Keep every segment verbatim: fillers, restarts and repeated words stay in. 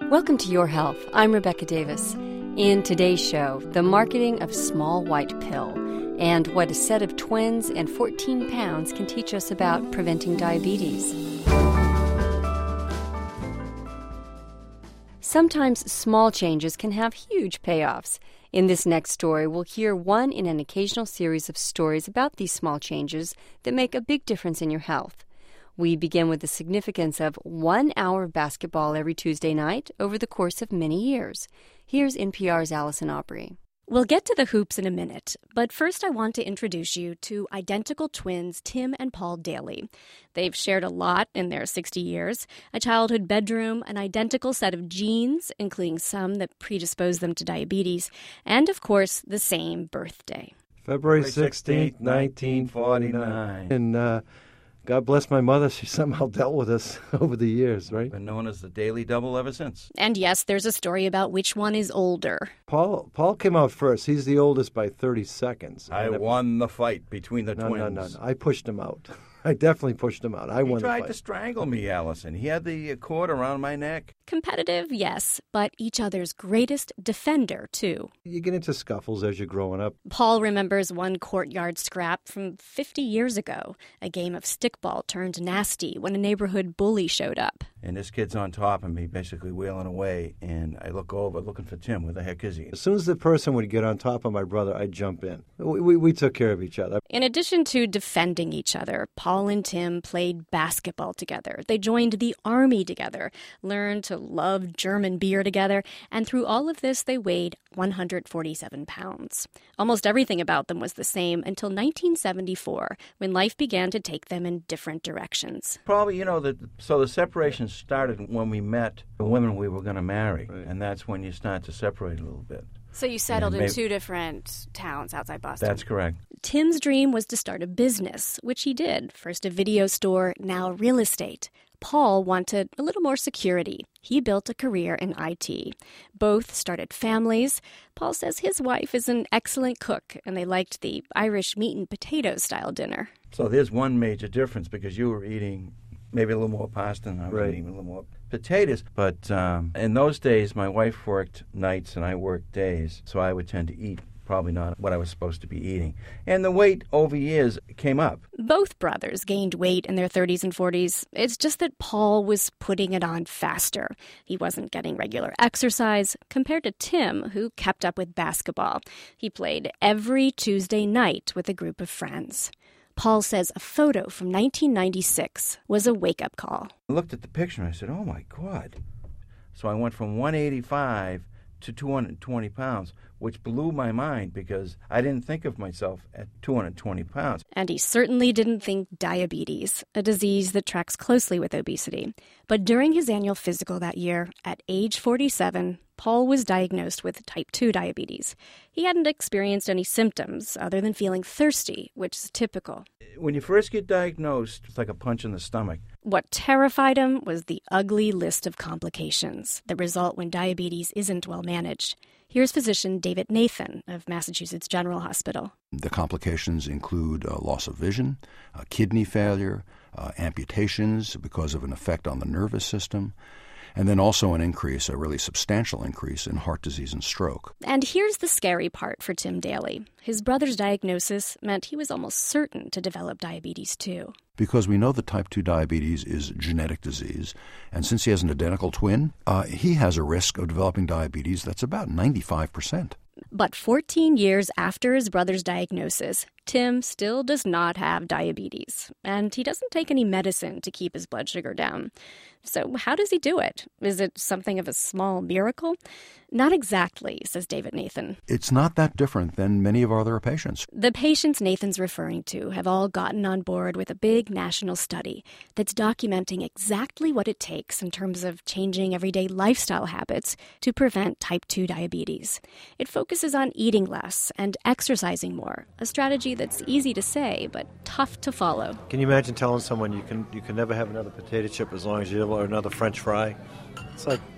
Welcome to Your Health. I'm Rebecca Davis. In today's show, the marketing of small white pill and what a set of twins and fourteen pounds can teach us about preventing diabetes. Sometimes small changes can have huge payoffs. In this next story, we'll hear one in an occasional series of stories about these small changes that make a big difference in your health. We begin with the significance of one hour of basketball every Tuesday night over the course of many years. Here's N P R's Allison Aubrey. We'll get to the hoops in a minute, but first I want to introduce you to identical twins Tim and Paul Daly. They've shared a lot in their sixty years, a childhood bedroom, an identical set of genes, including some that predispose them to diabetes, and, of course, the same birthday. February sixteenth, nineteen forty-nine. And uh, God bless my mother, she somehow dealt with us over the years, right? Been known as the Daily Double ever since. And yes, there's a story about which one is older. Paul Paul came out first. He's the oldest by thirty seconds. I won the fight between the no, twins. No, no, no. I pushed him out. I definitely pushed him out. I he won the fight. He tried to strangle me, Allison. He had the cord around my neck. Competitive, yes, but each other's greatest defender, too. You get into scuffles as you're growing up. Paul remembers one courtyard scrap from fifty years ago. A game of stickball turned nasty when a neighborhood bully showed up. And this kid's on top of me, basically wailing away, and I look over looking for Tim. Where the heck is he? As soon as the person would get on top of my brother, I'd jump in. We, we, we took care of each other. In addition to defending each other, Paul and Tim played basketball together. They joined the army together, learned to love German beer together, and through all of this, they weighed one hundred forty-seven pounds. Almost everything about them was the same until nineteen seventy-four, when life began to take them in different directions. Probably, you know, the, so the separation started when we met the women we were going to marry, right. And that's when you start to separate a little bit. So you settled maybe, in two different towns outside Boston. That's correct. Tim's dream was to start a business, which he did. First a video store, now real estate. Paul wanted a little more security. He built a career in I T. Both started families. Paul says his wife is an excellent cook, and they liked the Irish meat and potatoes style dinner. So there's one major difference, because you were eating maybe a little more pasta and I was right. eating a little more potatoes. But um, in those days, my wife worked nights and I worked days, so I would tend to eat probably not what I was supposed to be eating. And the weight over years came up. Both brothers gained weight in their thirties and forties. It's just that Paul was putting it on faster. He wasn't getting regular exercise compared to Tim, who kept up with basketball. He played every Tuesday night with a group of friends. Paul says a photo from nineteen ninety-six was a wake-up call. I looked at the picture and I said, oh, my God. So I went from one eighty-five to two hundred twenty pounds, which blew my mind because I didn't think of myself at two hundred twenty pounds. And he certainly didn't think diabetes, a disease that tracks closely with obesity. But during his annual physical that year, at age forty-seven, Paul was diagnosed with type two diabetes. He hadn't experienced any symptoms other than feeling thirsty, which is typical. When you first get diagnosed, it's like a punch in the stomach. What terrified him was the ugly list of complications that result when diabetes isn't well managed. Here's physician David Nathan of Massachusetts General Hospital. The complications include uh, loss of vision, uh, kidney failure, uh, amputations because of an effect on the nervous system, and then also an increase, a really substantial increase in heart disease and stroke. And here's the scary part for Tim Daly. His brother's diagnosis meant he was almost certain to develop diabetes too. Because we know that type two diabetes is a genetic disease, and since he has an identical twin, uh, he has a risk of developing diabetes that's about ninety-five percent. But fourteen years after his brother's diagnosis, Tim still does not have diabetes, and he doesn't take any medicine to keep his blood sugar down. So how does he do it? Is it something of a small miracle? Not exactly, says David Nathan. It's not that different than many of our other patients. The patients Nathan's referring to have all gotten on board with a big national study that's documenting exactly what it takes in terms of changing everyday lifestyle habits to prevent type two diabetes. It focuses on eating less and exercising more, a strategy that's easy to say but tough to follow. Can you imagine telling someone you can you can never have another potato chip as long as you or another French fry? It's like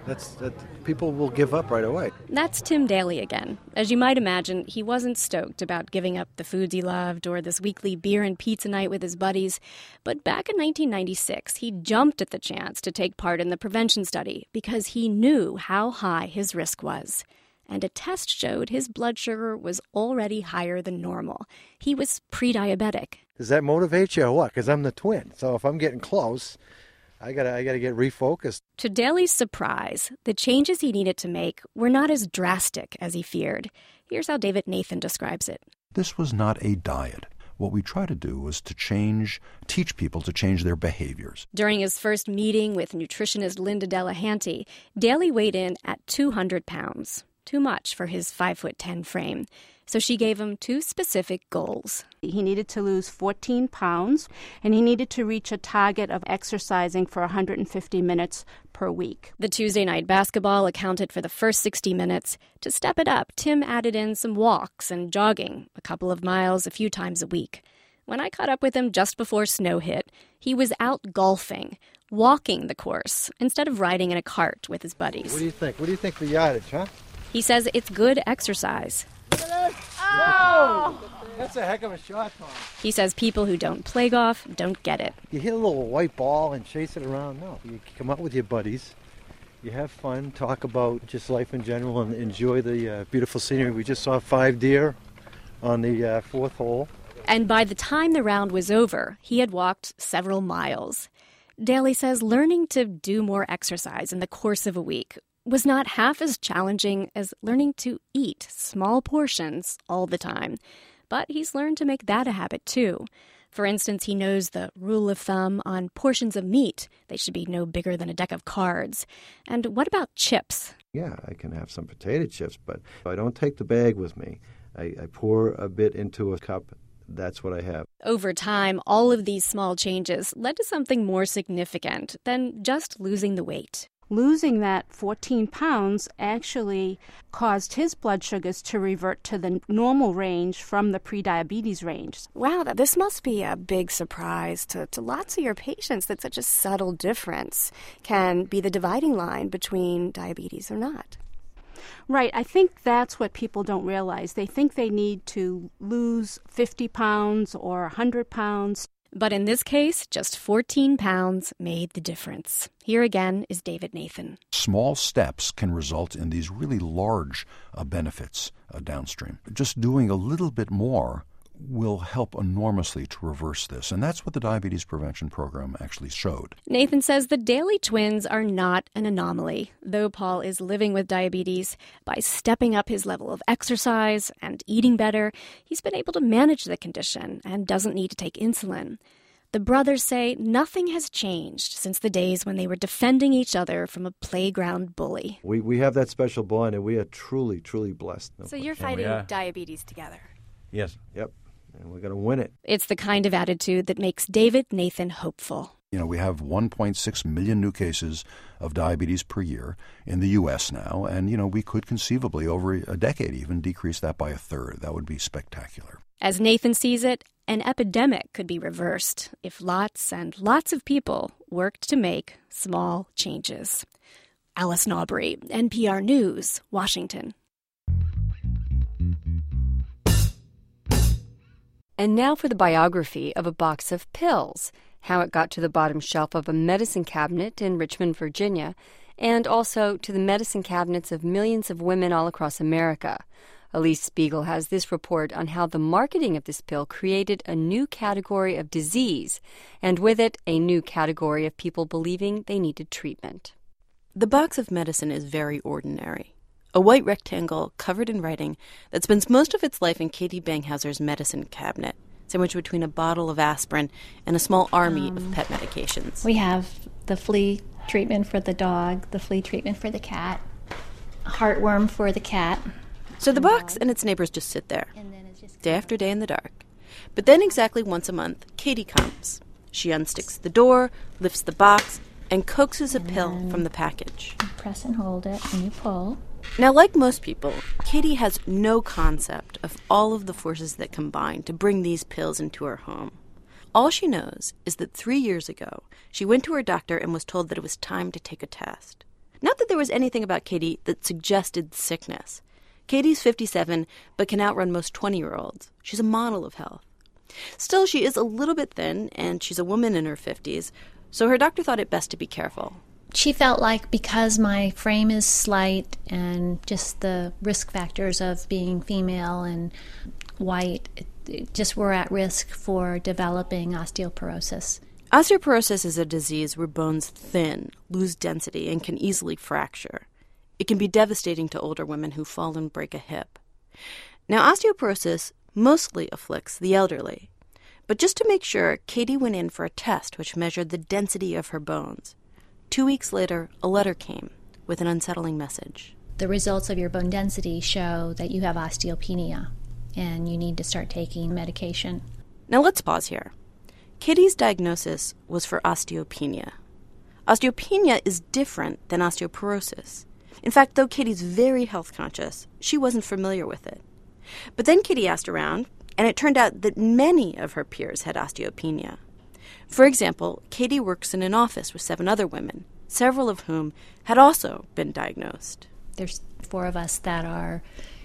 That's that people will give up right away. That's Tim Daly again. As you might imagine, he wasn't stoked about giving up the foods he loved or this weekly beer and pizza night with his buddies. But back in nineteen ninety-six, he jumped at the chance to take part in the prevention study because he knew how high his risk was. And a test showed his blood sugar was already higher than normal. He was pre-diabetic. Does that motivate you or what? Because I'm the twin. So if I'm getting close, I gotta, I gotta get refocused. To Daly's surprise, the changes he needed to make were not as drastic as he feared. Here's how David Nathan describes it. This was not a diet. What we try to do was to change, teach people to change their behaviors. During his first meeting with nutritionist Linda Delahanty, Daly weighed in at two hundred pounds. Too much for his five foot ten frame. So she gave him two specific goals. He needed to lose fourteen pounds, and he needed to reach a target of exercising for one hundred fifty minutes per week. The Tuesday night basketball accounted for the first sixty minutes. To step it up, Tim added in some walks and jogging, a couple of miles a few times a week. When I caught up with him just before snow hit, he was out golfing, walking the course, instead of riding in a cart with his buddies. What do you think? What do you think the yardage, huh? He says it's good exercise. Oh! That's a heck of a shot, Tom. He says people who don't play golf don't get it. You hit a little white ball and chase it around. No, you come out with your buddies. You have fun, talk about just life in general, and enjoy the uh, beautiful scenery. We just saw five deer on the uh, fourth hole. And by the time the round was over, he had walked several miles. Daly says learning to do more exercise in the course of a week was not half as challenging as learning to eat small portions all the time. But he's learned to make that a habit, too. For instance, he knows the rule of thumb on portions of meat. They should be no bigger than a deck of cards. And what about chips? Yeah, I can have some potato chips, but I don't take the bag with me. I, I pour a bit into a cup. That's what I have. Over time, all of these small changes led to something more significant than just losing the weight. Losing that fourteen pounds actually caused his blood sugars to revert to the normal range from the prediabetes range. Wow, that this must be a big surprise to, to lots of your patients that such a subtle difference can be the dividing line between diabetes or not. Right. I think that's what people don't realize. They think they need to lose fifty pounds or one hundred pounds. But in this case, just fourteen pounds made the difference. Here again is David Nathan. Small steps can result in these really large uh, benefits uh, downstream. Just doing a little bit more will help enormously to reverse this. And that's what the Diabetes Prevention Program actually showed. Nathan says the Daly twins are not an anomaly. Though Paul is living with diabetes, by stepping up his level of exercise and eating better, he's been able to manage the condition and doesn't need to take insulin. The brothers say nothing has changed since the days when they were defending each other from a playground bully. We we have that special bond, and we are truly, truly blessed. So you're fighting diabetes together. Yes. Yep. And we're going to win it. It's the kind of attitude that makes David Nathan hopeful. You know, we have one point six million new cases of diabetes per year in the U S now, and, you know, we could conceivably, over a decade even, decrease that by a third. That would be spectacular. As Nathan sees it, an epidemic could be reversed if lots and lots of people worked to make small changes. Alice Naubrey, N P R News, Washington. And now for the biography of a box of pills, how it got to the bottom shelf of a medicine cabinet in Richmond, Virginia, and also to the medicine cabinets of millions of women all across America. Elise Spiegel has this report on how the marketing of this pill created a new category of disease, and with it, a new category of people believing they needed treatment. The box of medicine is very ordinary. A white rectangle covered in writing that spends most of its life in Katie Banghauser's medicine cabinet, sandwiched between a bottle of aspirin and a small army um, of pet medications. We have the flea treatment for the dog, the flea treatment for the cat, heartworm for the cat. So the box and its neighbors just sit there, day after day in the dark. But then exactly once a month, Katie comes. She unsticks the door, lifts the box, and coaxes a and pill from the package. You press and hold it, and you pull. Now, like most people, Katie has no concept of all of the forces that combine to bring these pills into her home. All she knows is that three years ago, she went to her doctor and was told that it was time to take a test. Not that there was anything about Katie that suggested sickness. Katie's fifty-seven, but can outrun most twenty-year-olds. She's a model of health. Still, she is a little bit thin, and she's a woman in her fifties, so her doctor thought it best to be careful. She felt like because my frame is slight and just the risk factors of being female and white, it, it just were at risk for developing osteoporosis. Osteoporosis is a disease where bones thin, lose density, and can easily fracture. It can be devastating to older women who fall and break a hip. Now, osteoporosis mostly afflicts the elderly. But just to make sure, Katie went in for a test which measured the density of her bones. Two weeks later, a letter came with an unsettling message. The results of your bone density show that you have osteopenia, and you need to start taking medication. Now let's pause here. Katie's diagnosis was for osteopenia. Osteopenia is different than osteoporosis. In fact, though Katie's very health conscious, she wasn't familiar with it. But then Katie asked around, and it turned out that many of her peers had osteopenia. For example, Katie works in an office with seven other women, several of whom had also been diagnosed. There's four of us that are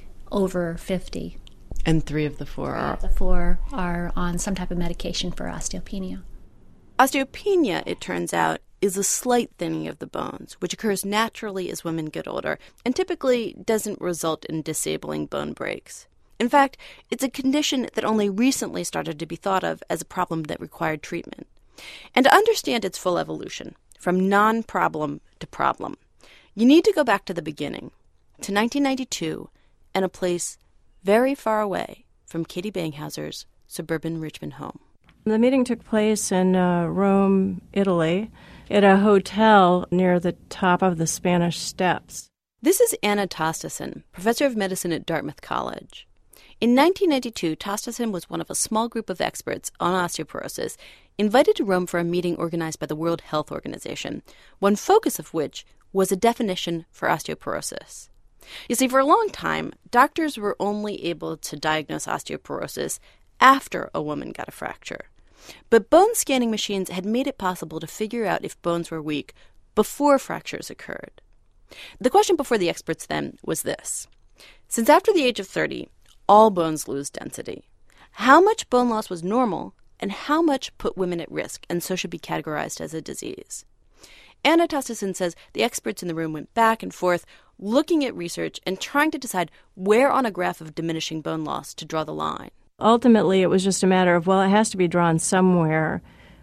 over fifty. And three of the four Three are... of the four are on some type of medication for osteopenia. Osteopenia, it turns out, is a slight thinning of the bones, which occurs naturally as women get older and typically doesn't result in disabling bone breaks. In fact, it's a condition that only recently started to be thought of as a problem that required treatment. And to understand its full evolution, from non-problem to problem, you need to go back to the beginning, to nineteen ninety-two, and a place very far away from Katie Banghauser's suburban Richmond home. The meeting took place in uh, Rome, Italy, at a hotel near the top of the Spanish Steps. This is Anna Tostason, professor of medicine at Dartmouth College. In nineteen ninety-two, Tostason was one of a small group of experts on osteoporosis invited to Rome for a meeting organized by the World Health Organization, one focus of which was a definition for osteoporosis. You see, for a long time, doctors were only able to diagnose osteoporosis after a woman got a fracture. But bone scanning machines had made it possible to figure out if bones were weak before fractures occurred. The question before the experts then was this. Since after the age of thirty, all bones lose density, how much bone loss was normal and how much put women at risk and so should be categorized as a disease? Anna Tostason says the experts in the room went back and forth, looking at research and trying to decide where on a graph of diminishing bone loss to draw the line. Ultimately, it was just a matter of, well, it has to be drawn somewhere.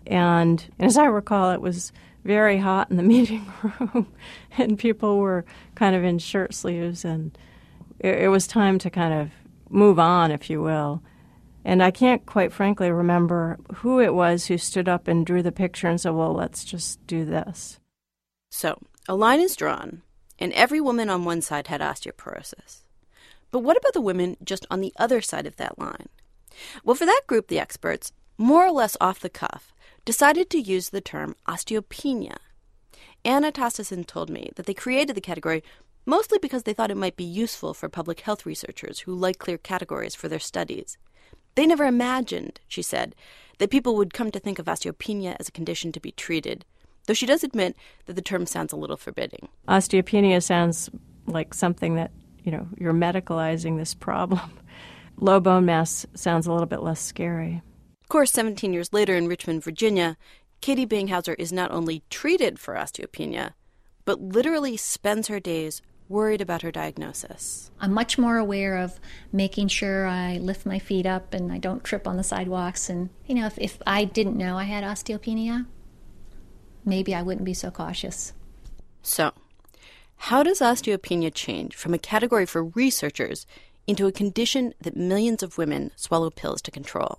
And as I recall, it was very hot in the meeting room, and people were kind of in shirt sleeves, and it, it was time to kind of move on, if you will. And I can't quite frankly remember who it was who stood up and drew the picture and said, well, let's just do this. So, a line is drawn, and every woman on one side had osteoporosis. But what about the women just on the other side of that line? Well, for that group, the experts, more or less off the cuff, decided to use the term osteopenia. Anna Tostason told me that they created the category mostly because they thought it might be useful for public health researchers who like clear categories for their studies. They never imagined, she said, that people would come to think of osteopenia as a condition to be treated, though she does admit that the term sounds a little forbidding. Osteopenia sounds like something that, you know, you're medicalizing this problem. Low bone mass sounds a little bit less scary. Of course, seventeen years later in Richmond, Virginia, Katie Banghauser is not only treated for osteopenia, but literally spends her days worried about her diagnosis. I'm much more aware of making sure I lift my feet up and I don't trip on the sidewalks. And, you know, if, if I didn't know I had osteopenia, maybe I wouldn't be so cautious. So, how does osteopenia change from a category for researchers into a condition that millions of women swallow pills to control?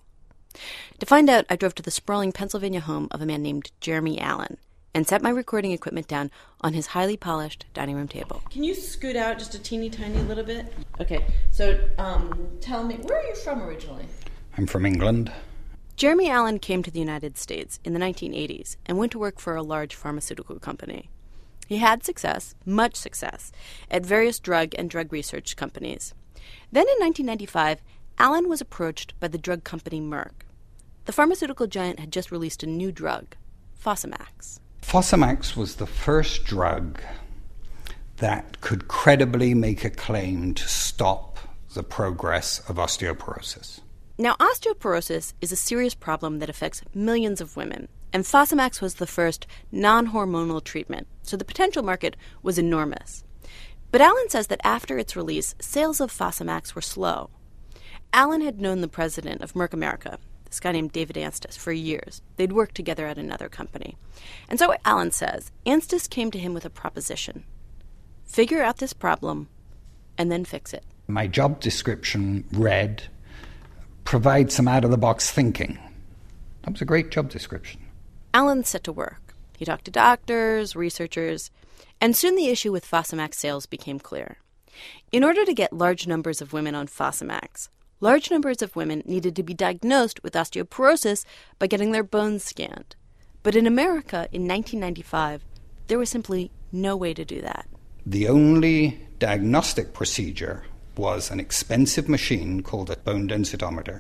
To find out, I drove to the sprawling Pennsylvania home of a man named Jeremy Allen and set my recording equipment down on his highly polished dining room table. Can you scoot out just a teeny tiny little bit? Okay, so um, tell me, where are you from originally? I'm from England. Jeremy Allen came to the United States in the nineteen eighties and went to work for a large pharmaceutical company. He had success, much success, at various drug and drug research companies. Then in nineteen ninety-five, Allen was approached by the drug company Merck. The pharmaceutical giant had just released a new drug, Fosamax. Fosamax was the first drug that could credibly make a claim to stop the progress of osteoporosis. Now, osteoporosis is a serious problem that affects millions of women, and Fosamax was the first non-hormonal treatment, so the potential market was enormous. But Alan says that after its release, sales of Fosamax were slow. Alan had known the president of Merck America, this guy named David Anstis, for years. They'd worked together at another company. And so Alan says, Anstis came to him with a proposition. Figure out this problem, and then fix it. My job description read, provide some out-of-the-box thinking. That was a great job description. Alan set to work. He talked to doctors, researchers, and soon the issue with Fosamax sales became clear. In order to get large numbers of women on Fosamax, large numbers of women needed to be diagnosed with osteoporosis by getting their bones scanned. But in America in nineteen ninety-five, there was simply no way to do that. The only diagnostic procedure was an expensive machine called a bone densitometer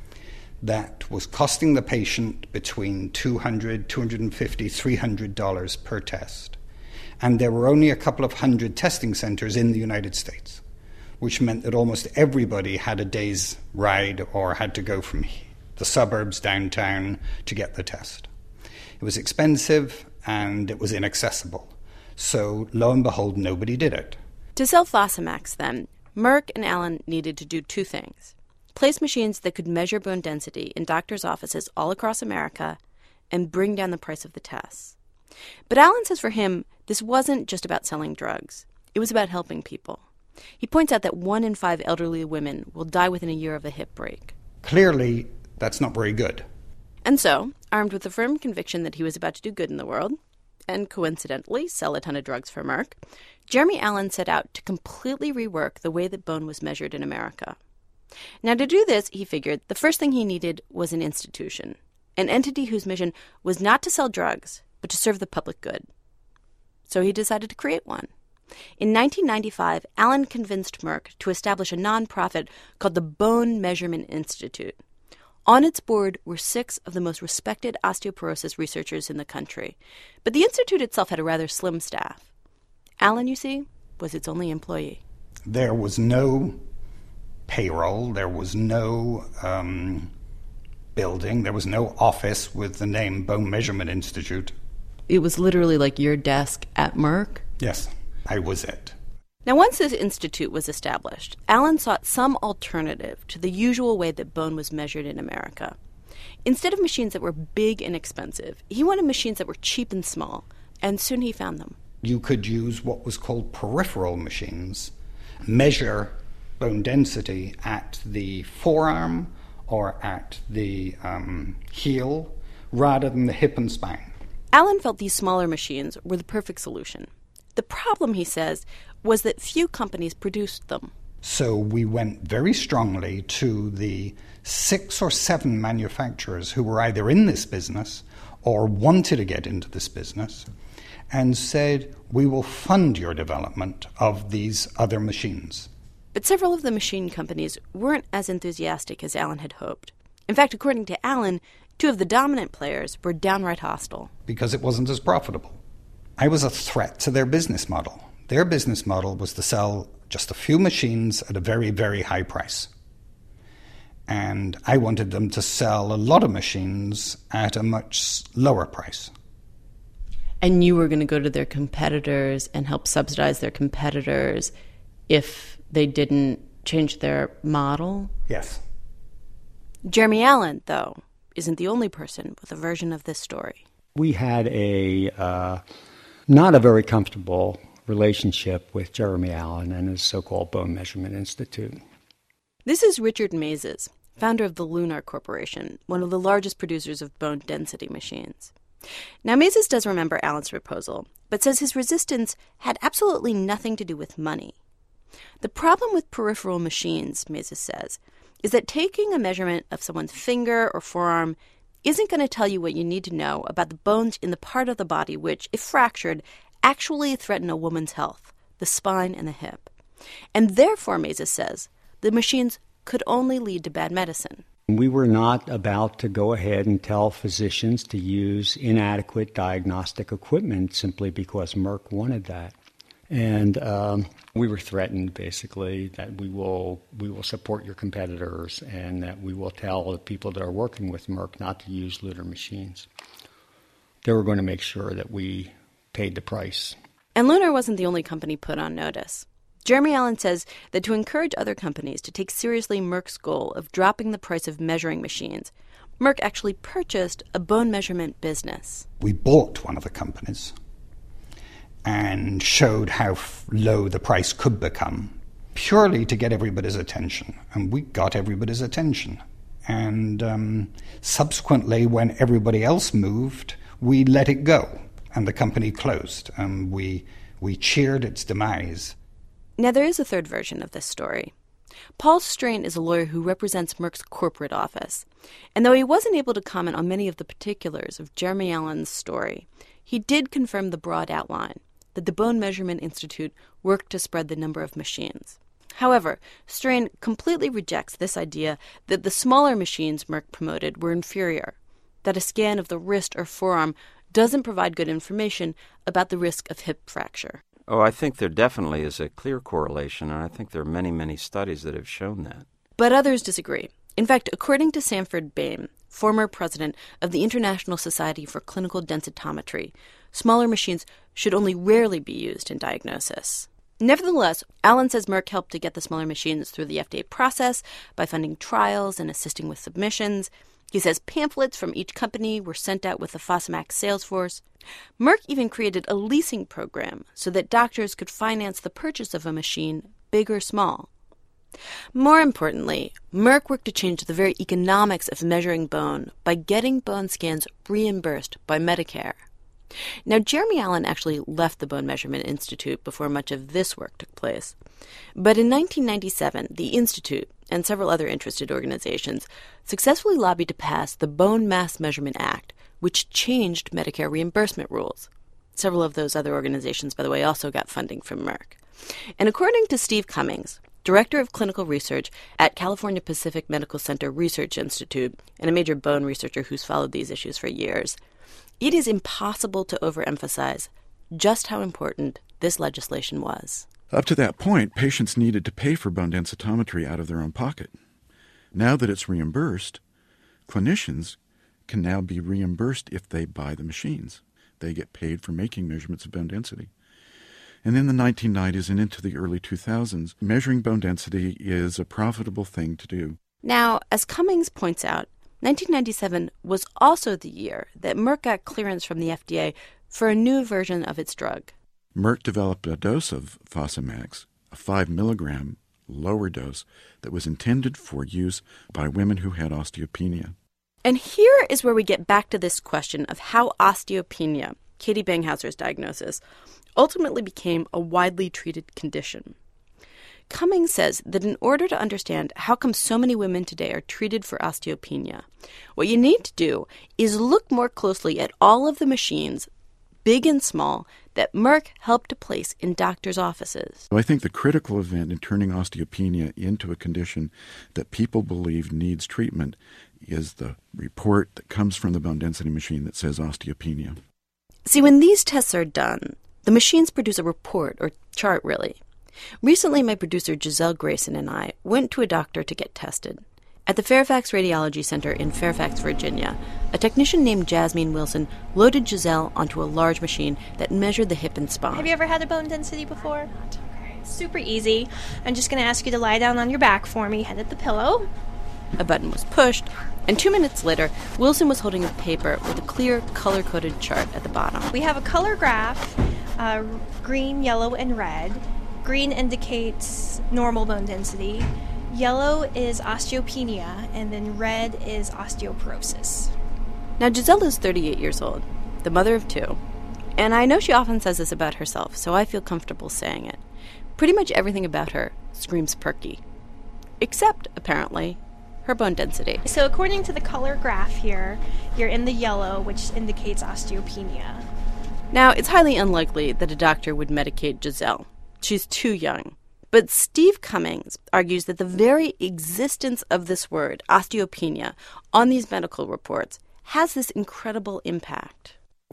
that was costing the patient between two hundred dollars, two hundred fifty dollars, three hundred dollars per test. And there were only a couple of hundred testing centers in the United States, which meant that almost everybody had a day's ride or had to go from the suburbs downtown to get the test. It was expensive and it was inaccessible. So, lo and behold, nobody did it. To sell Fosamax, then, Merck and Alan needed to do two things. Place machines that could measure bone density in doctors' offices all across America and bring down the price of the tests. But Alan says for him, this wasn't just about selling drugs. It was about helping people. He points out that one in five elderly women will die within a year of a hip break. Clearly, that's not very good. And so, armed with the firm conviction that he was about to do good in the world, and coincidentally sell a ton of drugs for Merck, Jeremy Allen set out to completely rework the way that bone was measured in America. Now, to do this, he figured the first thing he needed was an institution, an entity whose mission was not to sell drugs, but to serve the public good. So he decided to create one. In nineteen ninety-five, Allen convinced Merck to establish a nonprofit called the Bone Measurement Institute. On its board were six of the most respected osteoporosis researchers in the country. But the institute itself had a rather slim staff. Allen, you see, was its only employee. There was no payroll. There was no um, building. There was no office with the name Bone Measurement Institute. It was literally like your desk at Merck? Yes, I was it. Now, once this institute was established, Allen sought some alternative to the usual way that bone was measured in America. Instead of machines that were big and expensive, he wanted machines that were cheap and small, and soon he found them. You could use what was called peripheral machines, measure bone density at the forearm or at the um, heel, rather than the hip and spine. Allen felt these smaller machines were the perfect solution. The problem, he says, was that few companies produced them. So we went very strongly to the six or seven manufacturers who were either in this business or wanted to get into this business and said, we will fund your development of these other machines. But several of the machine companies weren't as enthusiastic as Allen had hoped. In fact, according to Allen, two of the dominant players were downright hostile. Because it wasn't as profitable. I was a threat to their business model. Their business model was to sell just a few machines at a very, very high price. And I wanted them to sell a lot of machines at a much lower price. And you were going to go to their competitors and help subsidize their competitors if they didn't change their model? Yes. Jeremy Allen, though, isn't the only person with a version of this story. We had a uh, not a very comfortable relationship with Jeremy Allen and his so-called Bone Measurement Institute. This is Richard Mazes, founder of the Lunar Corporation, one of the largest producers of bone density machines. Now, Mazes does remember Allen's proposal, but says his resistance had absolutely nothing to do with money. The problem with peripheral machines, Mazes says, is that taking a measurement of someone's finger or forearm isn't going to tell you what you need to know about the bones in the part of the body which, if fractured, actually threaten a woman's health, the spine and the hip. And therefore, Mazes says, the machines could only lead to bad medicine. We were not about to go ahead and tell physicians to use inadequate diagnostic equipment simply because Merck wanted that. And um, we were threatened, basically, that we will we will support your competitors and that we will tell the people that are working with Merck not to use Lunar machines. They were going to make sure that we paid the price. And Lunar wasn't the only company put on notice. Jeremy Allen says that to encourage other companies to take seriously Merck's goal of dropping the price of measuring machines, Merck actually purchased a bone measurement business. We bought one of the companies and showed how f- low the price could become, purely to get everybody's attention. And we got everybody's attention. And um, subsequently, when everybody else moved, we let it go, and the company closed. And we we cheered its demise. Now, there is a third version of this story. Paul Strain is a lawyer who represents Merck's corporate office. And though he wasn't able to comment on many of the particulars of Jeremy Allen's story, he did confirm the broad outline, that the Bone Measurement Institute worked to spread the number of machines. However, Strain completely rejects this idea that the smaller machines Merck promoted were inferior, that a scan of the wrist or forearm doesn't provide good information about the risk of hip fracture. Oh, I think there definitely is a clear correlation, and I think there are many, many studies that have shown that. But others disagree. In fact, according to Sanford Bain, former president of the International Society for Clinical Densitometry, smaller machines should only rarely be used in diagnosis. Nevertheless, Allen says Merck helped to get the smaller machines through the F D A process by funding trials and assisting with submissions. He says pamphlets from each company were sent out with the Fosamax sales force. Merck even created a leasing program so that doctors could finance the purchase of a machine, big or small. More importantly, Merck worked to change the very economics of measuring bone by getting bone scans reimbursed by Medicare. Now, Jeremy Allen actually left the Bone Measurement Institute before much of this work took place. But in nineteen ninety-seven, the Institute and several other interested organizations successfully lobbied to pass the Bone Mass Measurement Act, which changed Medicare reimbursement rules. Several of those other organizations, by the way, also got funding from Merck. And according to Steve Cummings, Director of Clinical Research at California Pacific Medical Center Research Institute and a major bone researcher who's followed these issues for years, it is impossible to overemphasize just how important this legislation was. Up to that point, patients needed to pay for bone densitometry out of their own pocket. Now that it's reimbursed, clinicians can now be reimbursed if they buy the machines. They get paid for making measurements of bone density. And in the nineteen nineties and into the early two thousands, measuring bone density is a profitable thing to do. Now, as Cummings points out, nineteen ninety-seven was also the year that Merck got clearance from the F D A for a new version of its drug. Merck developed a dose of Fosamax, a five milligram lower dose that was intended for use by women who had osteopenia. And here is where we get back to this question of how osteopenia, Katie Banghauser's diagnosis, ultimately became a widely treated condition. Cummings says that in order to understand how come so many women today are treated for osteopenia, what you need to do is look more closely at all of the machines, big and small, that Merck helped to place in doctors' offices. So I think the critical event in turning osteopenia into a condition that people believe needs treatment is the report that comes from the bone density machine that says osteopenia. See, when these tests are done, the machines produce a report, or chart really. Recently, my producer Giselle Grayson and I went to a doctor to get tested. At the Fairfax Radiology Center in Fairfax, Virginia, a technician named Jasmine Wilson loaded Giselle onto a large machine that measured the hip and spine. Have you ever had a bone density before? Super easy. I'm just going to ask you to lie down on your back for me, head at the pillow. A button was pushed, and two minutes later, Wilson was holding a paper with a clear, color-coded chart at the bottom. We have a color graph, uh, green, yellow, and red. Green indicates normal bone density. Yellow is osteopenia, and then red is osteoporosis. Now, Giselle is thirty-eight years old, the mother of two, and I know she often says this about herself, so I feel comfortable saying it. Pretty much everything about her screams perky, except, apparently, her bone density. So according to the color graph here, you're in the yellow, which indicates osteopenia. Now, it's highly unlikely that a doctor would medicate Giselle. She's too young. But Steve Cummings argues that the very existence of this word, osteopenia, on these medical reports has this incredible impact.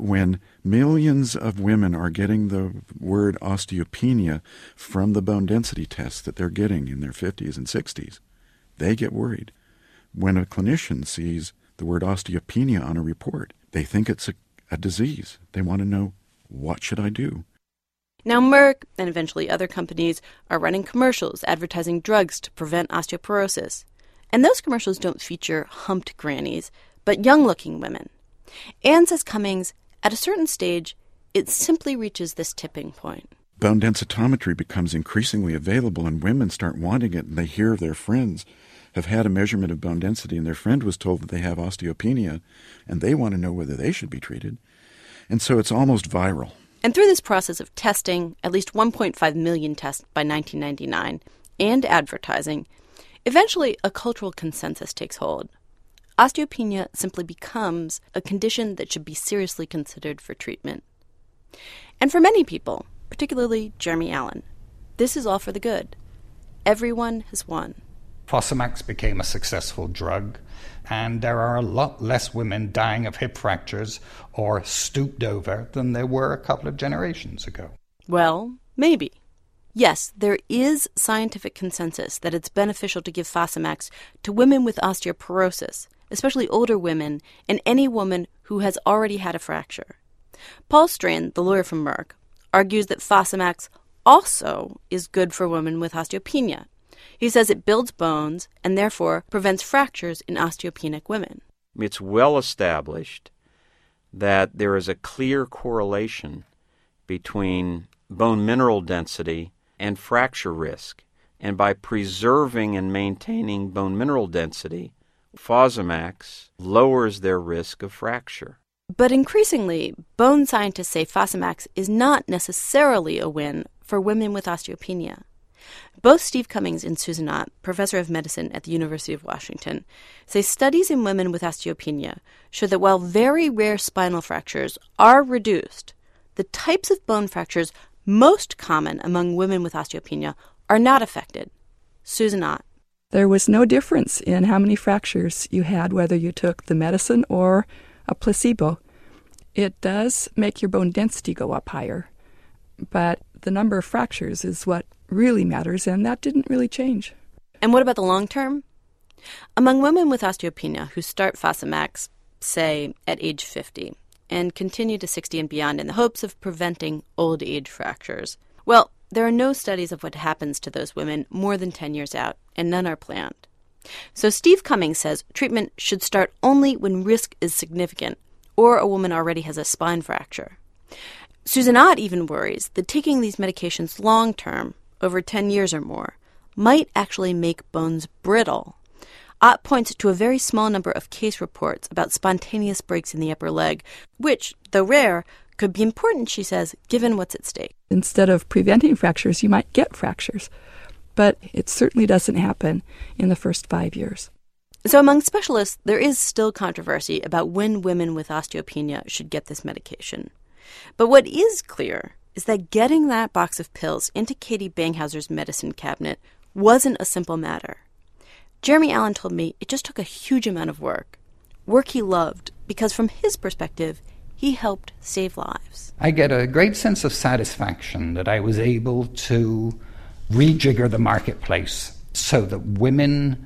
when millions of women are getting the word osteopenia from the bone density tests that they're getting in their fifties and sixties, they get worried. When a clinician sees the word osteopenia on a report, they think it's a, a disease. They want to know, what should I do? Now Merck, and eventually other companies, are running commercials advertising drugs to prevent osteoporosis. And those commercials don't feature humped grannies, but young-looking women. Anne says Cummings, at a certain stage, it simply reaches this tipping point. Bone densitometry becomes increasingly available, and women start wanting it, and they hear their friends have had a measurement of bone density, and their friend was told that they have osteopenia, and they want to know whether they should be treated. And so it's almost viral. And through this process of testing, at least one point five million tests by nineteen ninety-nine, and advertising, eventually a cultural consensus takes hold. Osteopenia simply becomes a condition that should be seriously considered for treatment. And for many people, particularly Jeremy Allen, this is all for the good. Everyone has won. Fosamax became a successful drug, and there are a lot less women dying of hip fractures or stooped over than there were a couple of generations ago. Well, maybe. Yes, there is scientific consensus that it's beneficial to give Fosamax to women with osteoporosis, especially older women and any woman who has already had a fracture. Paul Strand, the lawyer from Merck, argues that Fosamax also is good for women with osteopenia. He says it builds bones and therefore prevents fractures in osteopenic women. It's well established that there is a clear correlation between bone mineral density and fracture risk. And by preserving and maintaining bone mineral density, Fosamax lowers their risk of fracture. But increasingly, bone scientists say Fosamax is not necessarily a win for women with osteopenia. Both Steve Cummings and Susan Ott, professor of medicine at the University of Washington, say studies in women with osteopenia show that while very rare spinal fractures are reduced, the types of bone fractures most common among women with osteopenia are not affected. Susan Ott. There was no difference in how many fractures you had, whether you took the medicine or a placebo. It does make your bone density go up higher, but the number of fractures is what really matters, and that didn't really change. And what about the long term? Among women with osteopenia who start Fosamax, say, at age fifty, and continue to sixty and beyond in the hopes of preventing old age fractures, well, there are no studies of what happens to those women more than ten years out, and none are planned. So Steve Cummings says treatment should start only when risk is significant, or a woman already has a spine fracture. Susan Ott even worries that taking these medications long-term, over ten years or more, might actually make bones brittle. Ott points to a very small number of case reports about spontaneous breaks in the upper leg, which, though rare, could be important, she says, given what's at stake. Instead of preventing fractures, you might get fractures, but it certainly doesn't happen in the first five years. So among specialists, there is still controversy about when women with osteopenia should get this medication. But what is clear is that getting that box of pills into Katie Banghauser's medicine cabinet wasn't a simple matter. Jeremy Allen told me it just took a huge amount of work, work he loved, because from his perspective, he helped save lives. I get a great sense of satisfaction that I was able to rejigger the marketplace so that women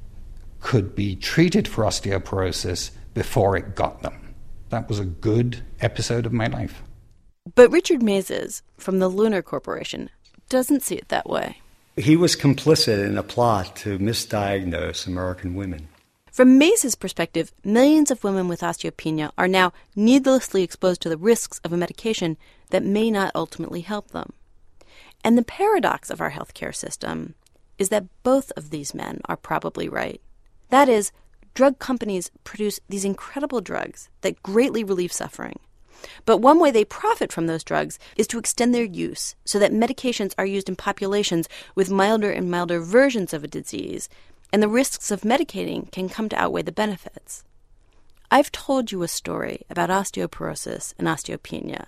could be treated for osteoporosis before it got them. That was a good episode of my life. But Richard Mazes, from the Lunar Corporation, doesn't see it that way. He was complicit in a plot to misdiagnose American women. From Mazes' perspective, millions of women with osteopenia are now needlessly exposed to the risks of a medication that may not ultimately help them. And the paradox of our healthcare system is that both of these men are probably right. That is, drug companies produce these incredible drugs that greatly relieve suffering. But one way they profit from those drugs is to extend their use so that medications are used in populations with milder and milder versions of a disease, and the risks of medicating can come to outweigh the benefits. I've told you a story about osteoporosis and osteopenia,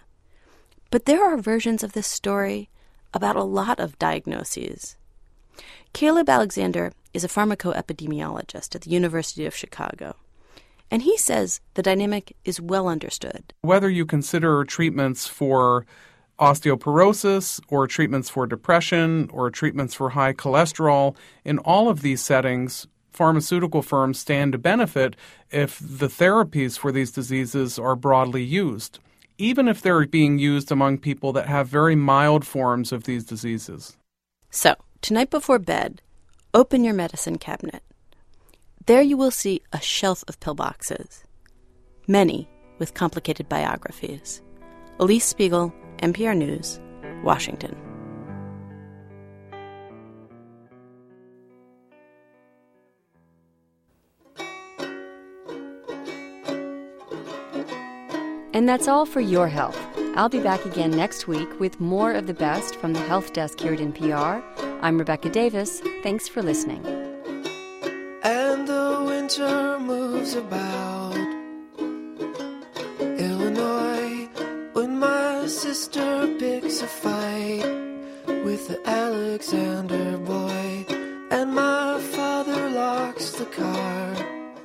but there are versions of this story about a lot of diagnoses. Caleb Alexander is a pharmacoepidemiologist at the University of Chicago, And he says the dynamic is well understood. Whether you consider treatments for osteoporosis or treatments for depression or treatments for high cholesterol, in all of these settings, pharmaceutical firms stand to benefit if the therapies for these diseases are broadly used, even if they're being used among people that have very mild forms of these diseases. So, tonight before bed, open your medicine cabinet. There you will see a shelf of pillboxes, many with complicated biographies. Elise Spiegel, N P R News, Washington. And that's all for Your Health. I'll be back again next week with more of the best from the Health Desk here at N P R. I'm Rebecca Davis. Thanks for listening. And the winter moves about Illinois when my sister picks a fight with the Alexander boy, and my father locks the car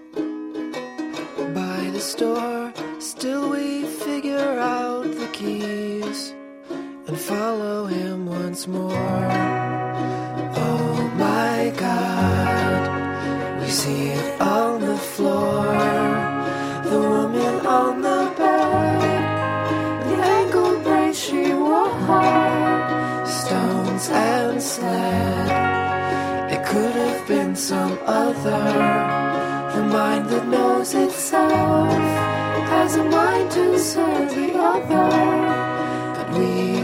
by the store. Still we figure out the keys and follow him once more. Oh my God, we see it on the floor, the woman on the bed, the ankle brace she wore, stones and sled. It could have been some other, the mind that knows itself has a mind to serve the other, but we